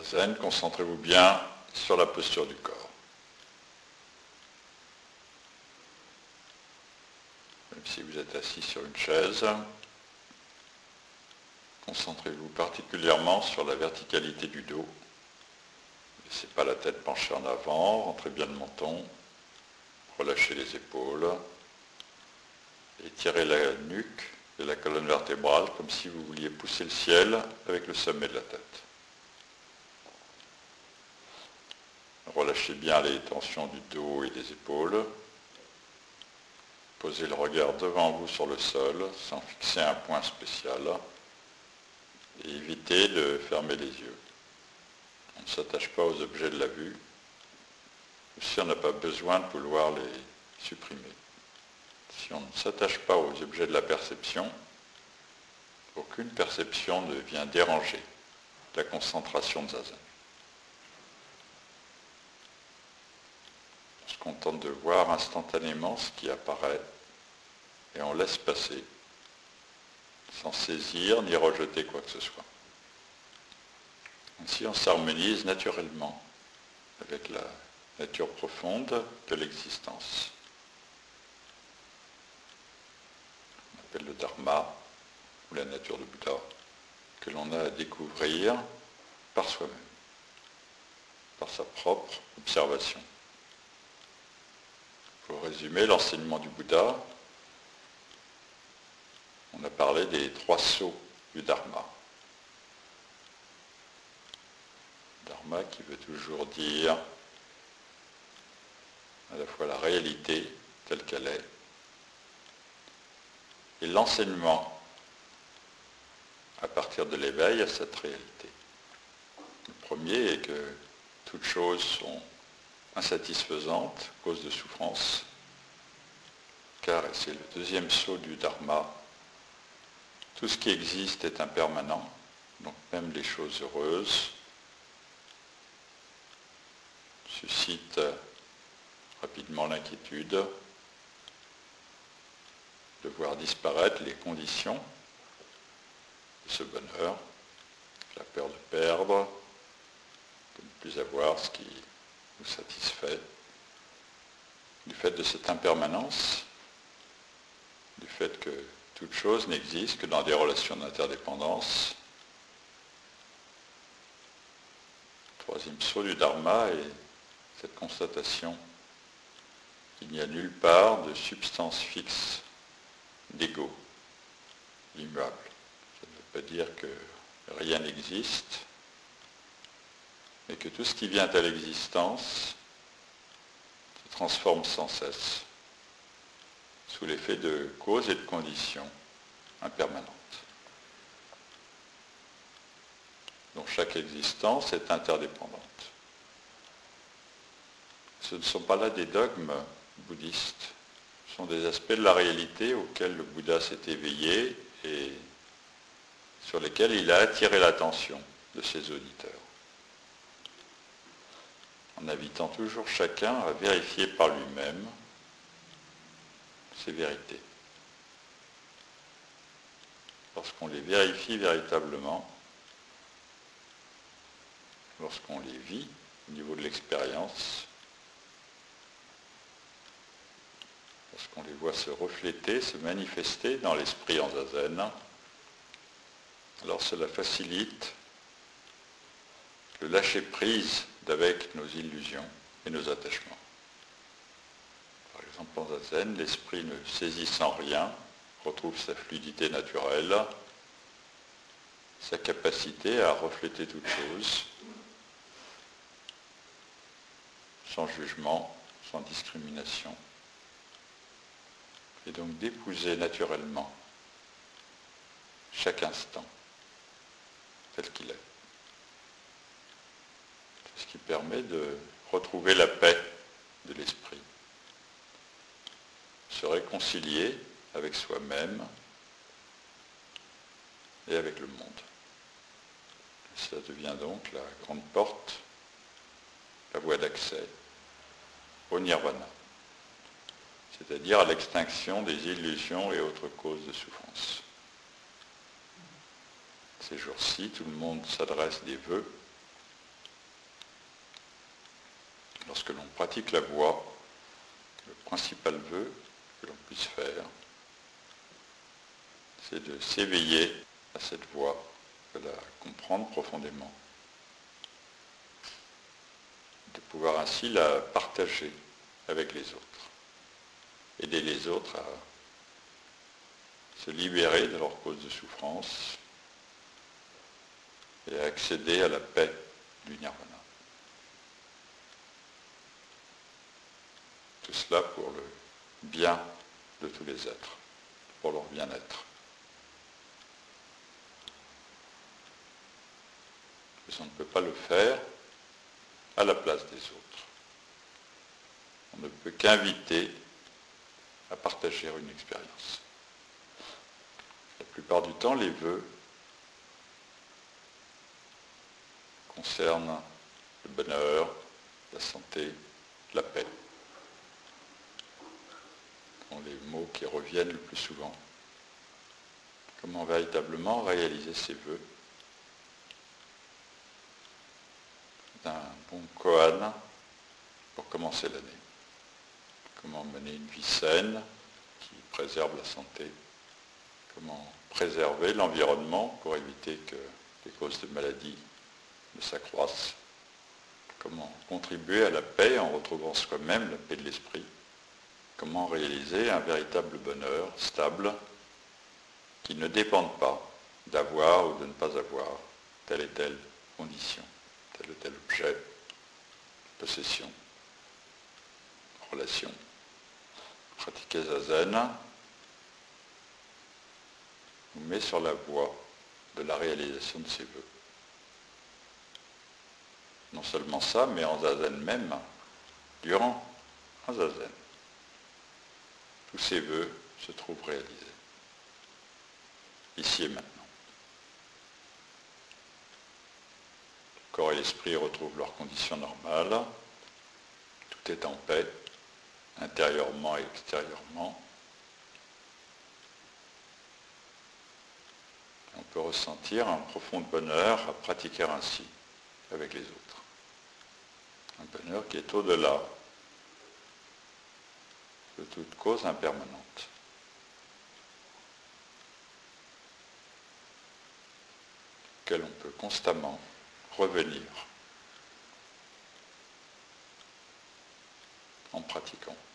zazen, concentrez-vous bien sur la posture du corps. Même si vous êtes assis sur une chaise, concentrez-vous particulièrement sur la verticalité du dos. Ne laissez pas la tête penchée en avant, rentrez bien le menton, relâchez les épaules, étirez la nuque et la colonne vertébrale comme si vous vouliez pousser le ciel avec le sommet de la tête. Relâchez bien les tensions du dos et des épaules. Posez le regard devant vous sur le sol sans fixer un point spécial et évitez de fermer les yeux. On ne s'attache pas aux objets de la vue, aussi on n'a pas besoin de vouloir les supprimer. Si on ne s'attache pas aux objets de la perception, aucune perception ne vient déranger la concentration de zazen. On se contente de voir instantanément ce qui apparaît et on laisse passer sans saisir ni rejeter quoi que ce soit. Ainsi on s'harmonise naturellement avec la nature profonde de l'existence. On appelle le dharma ou la nature de Bouddha que l'on a à découvrir par soi-même, par sa propre observation. Pour résumer l'enseignement du Bouddha, on a parlé des 3 sceaux du dharma. Dharma qui veut toujours dire à la fois la réalité telle qu'elle est et l'enseignement à partir de l'éveil à cette réalité. Le premier est que toutes choses sont insatisfaisantes, cause de souffrance, car, et c'est le deuxième sceau du dharma, tout ce qui existe est impermanent, donc même les choses heureuses suscitent rapidement l'inquiétude de voir disparaître les conditions de ce bonheur, la peur de perdre, de ne plus avoir ce qui nous satisfait, du fait de cette impermanence, du fait que toute chose n'existe que dans des relations d'interdépendance. Le troisième sceau du dharma est cette constatation qu'il n'y a nulle part de substance fixe, d'ego, d'immuable. Ça ne veut pas dire que rien n'existe, mais que tout ce qui vient à l'existence se transforme sans cesse sous l'effet de causes et de conditions impermanentes. Donc chaque existence est interdépendante. Ce ne sont pas là des dogmes bouddhistes, ce sont des aspects de la réalité auxquels le Bouddha s'est éveillé et sur lesquels il a attiré l'attention de ses auditeurs, en invitant toujours chacun à vérifier par lui-même ces vérités. Lorsqu'on les vérifie véritablement, lorsqu'on les vit au niveau de l'expérience, lorsqu'on les voit se refléter, se manifester dans l'esprit en zazen, alors cela facilite le lâcher-prise d'avec nos illusions et nos attachements. Par exemple, en zazen, l'esprit ne saisissant rien, retrouve sa fluidité naturelle, sa capacité à refléter toute chose, sans jugement, sans discrimination, et donc d'épouser naturellement chaque instant tel qu'il est. C'est ce qui permet de retrouver la paix de l'esprit, se réconcilier avec soi-même et avec le monde. Ça devient donc la grande porte, la voie d'accès au nirvana, c'est-à-dire à l'extinction des illusions et autres causes de souffrance. Ces jours-ci, tout le monde s'adresse des vœux lorsque l'on pratique la voie, le principal vœu que l'on puisse faire, c'est de s'éveiller à cette voie, de la comprendre profondément, de pouvoir ainsi la partager avec les autres, aider les autres à se libérer de leur cause de souffrance et à accéder à la paix du nirvana. Tout cela pour le bien de tous les êtres, pour leur bien-être. Mais on ne peut pas le faire à la place des autres. On ne peut qu'inviter à partager une expérience. La plupart du temps, les vœux concernent le bonheur, la santé, la paix. Ce sont les mots qui reviennent le plus souvent. Comment véritablement réaliser ces vœux d'un bon koan pour commencer l'année. Comment mener une vie saine qui préserve la santé. Comment préserver l'environnement pour éviter que les causes de maladie ne s'accroissent. Comment contribuer à la paix en retrouvant soi-même la paix de l'esprit. Comment réaliser un véritable bonheur stable qui ne dépende pas d'avoir ou de ne pas avoir telle et telle condition, tel ou tel objet, possession, relation. Pratiquer Zazen nous met sur la voie de la réalisation de ses vœux. Non seulement ça, mais en Zazen même, durant un Zazen, tous ces vœux se trouvent réalisés, ici et maintenant. Le corps et l'esprit retrouvent leurs conditions normales, tout est en paix, intérieurement et extérieurement. On peut ressentir un profond bonheur à pratiquer ainsi avec les autres. Un bonheur qui est au-delà de toute cause impermanente. Auquel on peut constamment revenir en pratiquant.